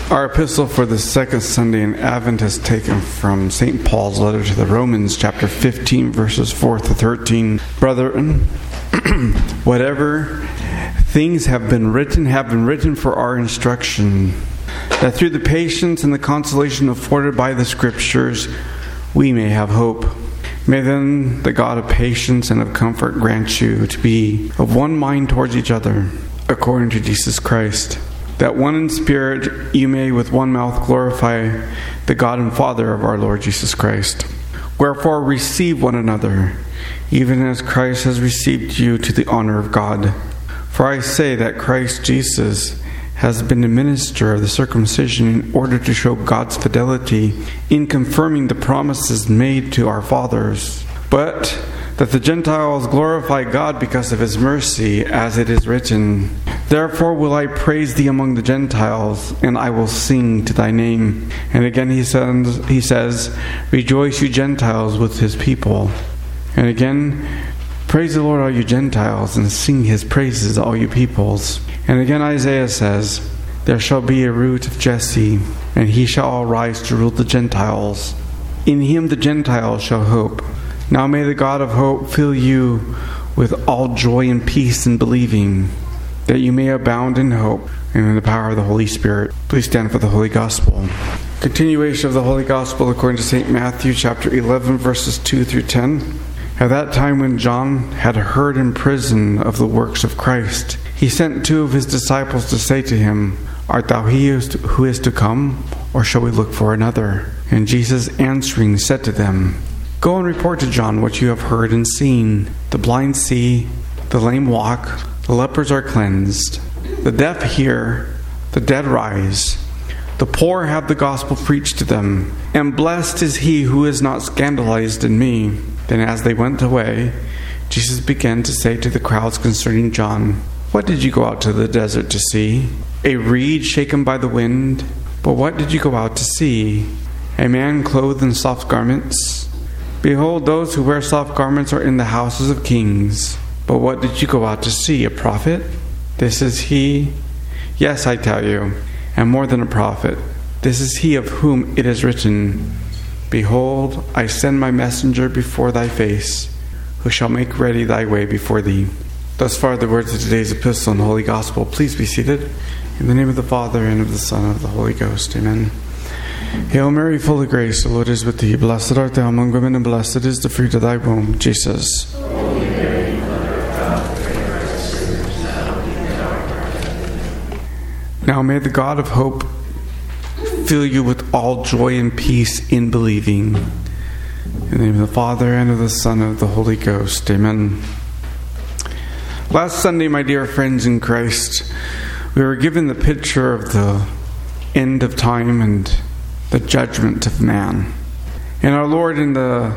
Our epistle for the second Sunday in Advent is taken from St. Paul's letter to the Romans, chapter 15, verses 4 to 13. Brethren, whatever things have been written for our instruction, that through the patience and the consolation afforded by the Scriptures, we may have hope. May then the God of patience and of comfort grant you to be of one mind towards each other, according to Jesus Christ, that one in spirit you may with one mouth glorify the God and Father of our Lord Jesus Christ. Wherefore receive one another, even as Christ has received you to the honor of God. For I say that Christ Jesus has been a minister of the circumcision in order to show God's fidelity in confirming the promises made to our fathers, but that the Gentiles glorify God because of His mercy, as it is written, Therefore will I praise Thee among the Gentiles, and I will sing to Thy name. And again he says, Rejoice, you Gentiles, with His people. And again, Praise the Lord, all you Gentiles, and sing His praises, all you peoples. And again Isaiah says, There shall be a root of Jesse, and he shall arise to rule the Gentiles. In him the Gentiles shall hope. Now may the God of hope fill you with all joy and peace in believing, that you may abound in hope and in the power of the Holy Spirit. Please stand for the Holy Gospel. Continuation of the Holy Gospel according to St. Matthew chapter 11, verses 2 through 10. At that time when John had heard in prison of the works of Christ, he sent two of his disciples to say to him, Art thou he who is to come, or shall we look for another? And Jesus answering said to them, Go and report to John what you have heard and seen. The blind see, the lame walk, the lepers are cleansed, the deaf hear, the dead rise, the poor have the gospel preached to them, and blessed is he who is not scandalized in me. Then as they went away, Jesus began to say to the crowds concerning John, What did you go out to the desert to see? A reed shaken by the wind? But what did you go out to see? A man clothed in soft garments? Behold, those who wear soft garments are in the houses of kings. But what did you go out to see? A prophet? This is he. Yes, I tell you, and more than a prophet. This is he of whom it is written, Behold, I send my messenger before thy face, who shall make ready thy way before thee. Thus far the words of today's epistle and Holy Gospel. Please be seated. In the name of the Father, and of the Son, and of the Holy Ghost. Amen. Hail Mary, full of grace, the Lord is with thee. Blessed art thou among women, and blessed is the fruit of thy womb, Jesus. Now may the God of hope fill you with all joy and peace in believing. In the name of the Father, and of the Son, and of the Holy Ghost. Amen. Last Sunday, my dear friends in Christ, we were given the picture of the end of time and the judgment of man. And our Lord in the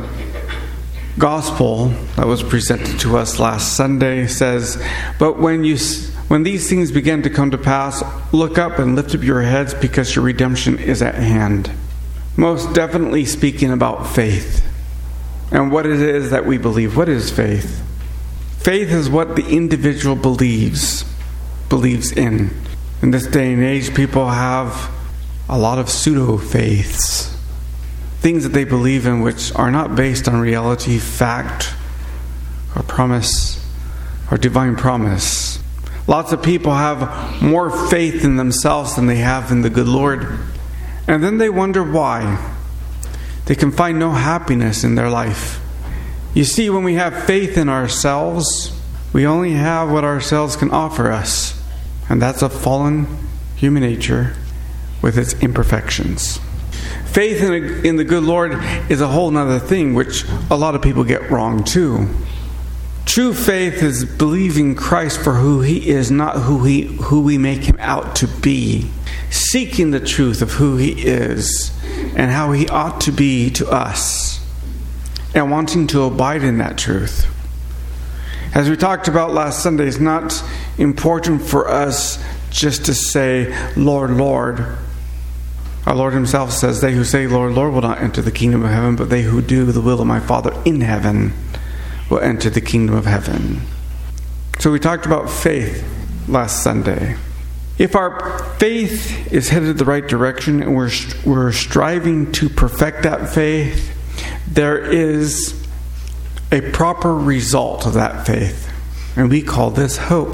Gospel that was presented to us last Sunday says, But when these things begin to come to pass, look up and lift up your heads, because your redemption is at hand. Most definitely speaking about faith and what it is that we believe. What is faith? Faith is what the individual believes in. In this day and age, people have a lot of pseudo-faiths, things that they believe in which are not based on reality, fact, or promise, or divine promise. Lots of people have more faith in themselves than they have in the good Lord. And then they wonder why. They can find no happiness in their life. You see, when we have faith in ourselves, we only have what ourselves can offer us. And that's a fallen human nature with its imperfections. Faith in the good Lord is a whole other thing, which a lot of people get wrong too. True faith is believing Christ for who He is, not who we make Him out to be. Seeking the truth of who He is and how He ought to be to us, and wanting to abide in that truth. As we talked about last Sunday, it's not important for us just to say, Lord, Lord. Our Lord Himself says, They who say, Lord, Lord, will not enter the kingdom of heaven, but they who do the will of my Father in heaven will enter the kingdom of heaven. So we talked about faith last Sunday. If our faith is headed the right direction and we're striving to perfect that faith, there is a proper result of that faith. And we call this hope.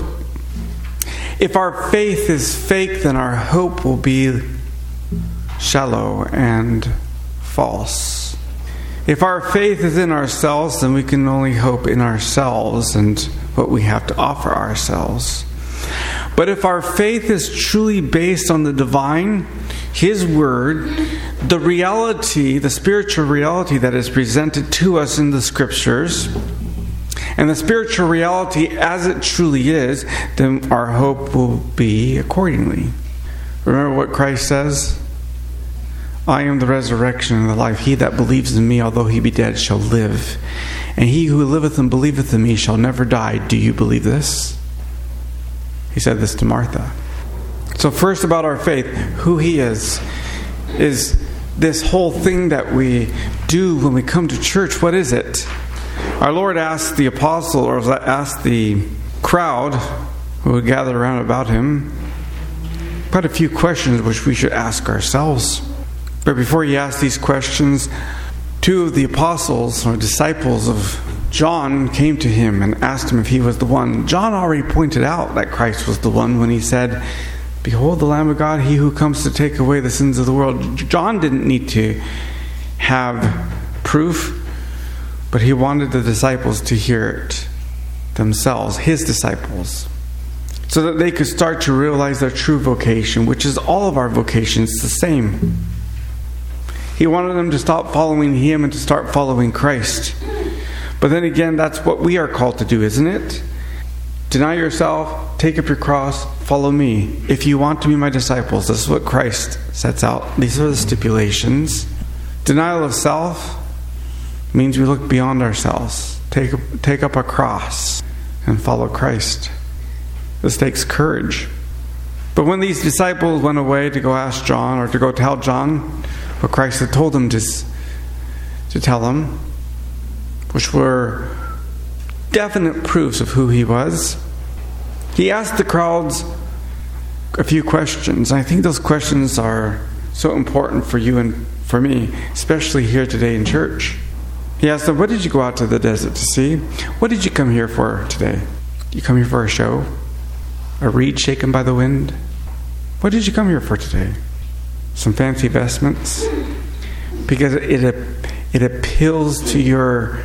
If our faith is fake, then our hope will be shallow and false. If our faith is in ourselves, then we can only hope in ourselves and what we have to offer ourselves. But if our faith is truly based on the divine, His Word, the reality, the spiritual reality that is presented to us in the Scriptures, and the spiritual reality as it truly is, then our hope will be accordingly. Remember what Christ says? I am the resurrection and the life. He that believes in me, although he be dead, shall live. And he who liveth and believeth in me shall never die. Do you believe this? He said this to Martha. So first about our faith, who He is this whole thing that we do when we come to church. What is it? Our Lord asked the apostle, or asked the crowd who would gather around about Him, quite a few questions which we should ask ourselves. But before He asked these questions, two of the apostles or disciples of John came to Him and asked Him if He was the one. John already pointed out that Christ was the one when he said, Behold the Lamb of God, He who comes to take away the sins of the world. John didn't need to have proof, but he wanted the disciples to hear it themselves, his disciples, so that they could start to realize their true vocation, which is all of our vocations the same. He wanted them to stop following Him and to start following Christ. But then again, that's what we are called to do, isn't it? Deny yourself, take up your cross, follow me. If you want to be my disciples, this is what Christ sets out. These are the stipulations. Denial of self means we look beyond ourselves. Take up a cross and follow Christ. This takes courage. But when these disciples went away to go ask John, or to go tell John what Christ had told them to tell them, which were definite proofs of who He was, He asked the crowds a few questions. I think those questions are so important for you and for me, especially here today in church. He asked them, what did you go out to the desert to see? What did you come here for today? You come here for a show? A reed shaken by the wind? What did you come here for today? Some fancy vestments? Because it appeals to your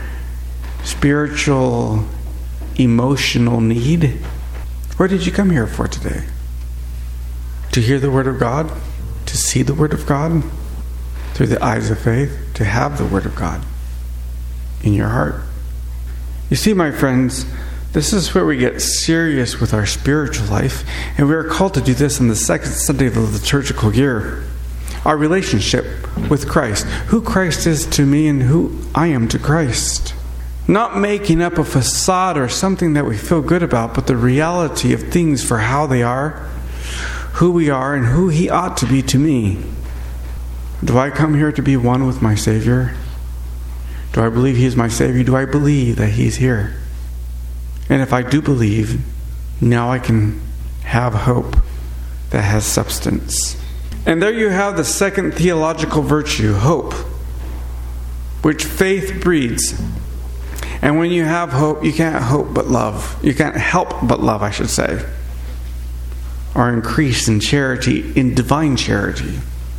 spiritual, emotional need. What did you come here for today? To hear the Word of God? To see the Word of God? Through the eyes of faith? To have the Word of God in your heart? You see, my friends, this is where we get serious with our spiritual life, and we are called to do this on the second Sunday of the liturgical year. Our relationship with Christ. Who Christ is to me and who I am to Christ. Not making up a facade or something that we feel good about, but the reality of things for how they are, who we are, and who He ought to be to me. Do I come here to be one with my Savior? Do I believe He is my Savior? Do I believe that He's here? And if I do believe, now I can have hope that has substance. And there you have the second theological virtue, hope, which faith breeds. And when you have hope, you can't hope but love. You can't help but love, I should say. Or increase in charity, in divine charity.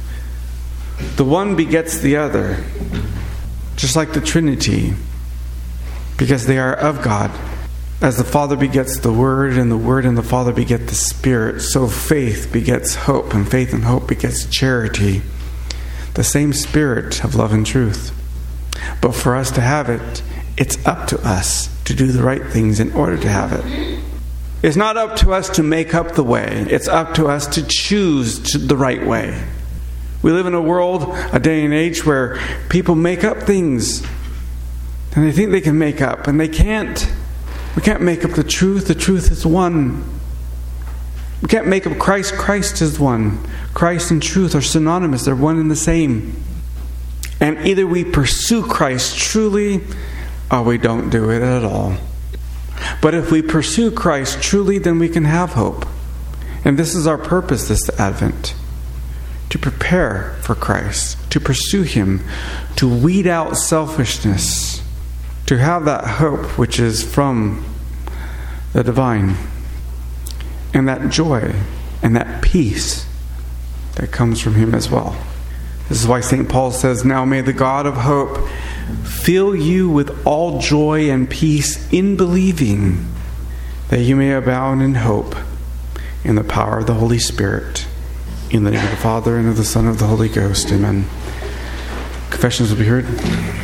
The one begets the other, just like the Trinity, because they are of God. As the Father begets the Word, and the Word and the Father beget the Spirit, so faith begets hope, and faith and hope begets charity. The same Spirit of love and truth. But for us to have it, it's up to us to do the right things in order to have it. It's not up to us to make up the way. It's up to us to choose the right way. We live in a world, a day and age, where people make up things. And they think they can make up, and they can't. We can't make up the truth. The truth is one. We can't make up Christ. Christ is one. Christ and truth are synonymous. They're one and the same. And either we pursue Christ truly, or we don't do it at all. But if we pursue Christ truly, then we can have hope. And this is our purpose this Advent, to prepare for Christ, to pursue Him, to weed out selfishness, to have that hope which is from the divine, and that joy and that peace that comes from Him as well. This is why St. Paul says, "Now may the God of hope fill you with all joy and peace in believing, that you may abound in hope in the power of the Holy Spirit. In the name of the Father, and of the Son, and of the Holy Ghost." Amen. Confessions will be heard.